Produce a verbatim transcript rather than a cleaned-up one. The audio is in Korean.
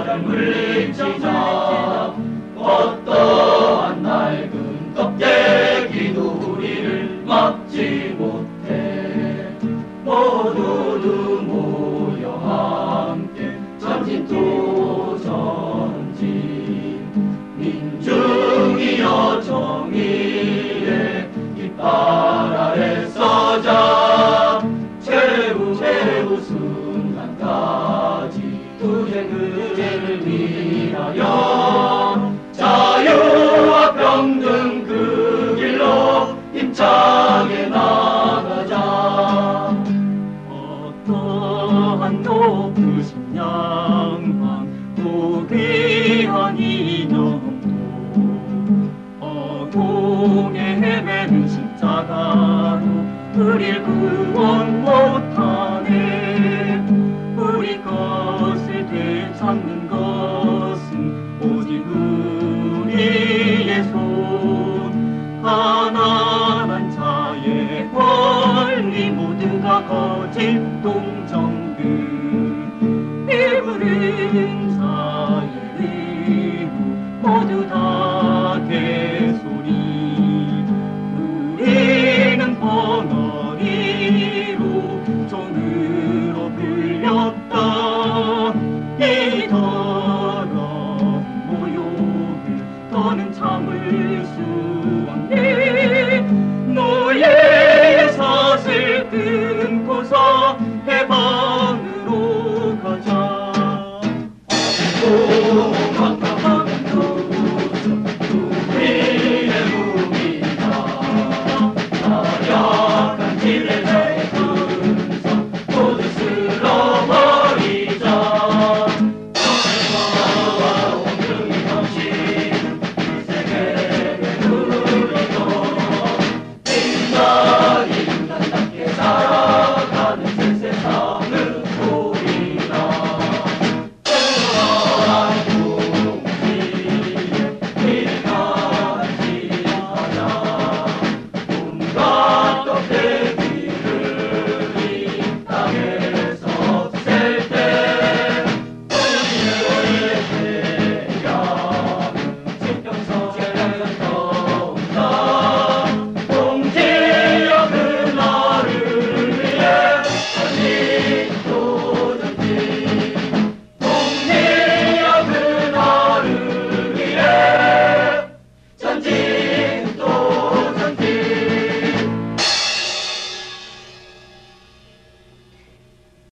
나를 물리치자. 어떠한 낡은 껍데기도 우리를 막지 못해. 모두 모여 함께 전진 또 전진. 민중이여 정의의 깃발 아래 서자. 최후 최후 순간까지 투쟁 의제를 위하여 자유와 평등 그 길로 힘차게 나가자. 어떠한 높으신 양망 또 귀한 이념도 어둠에 헤매는 십자가로 우릴 구원 못하네. 우리 것을 되찾는 것은 오직 우리의 손 하나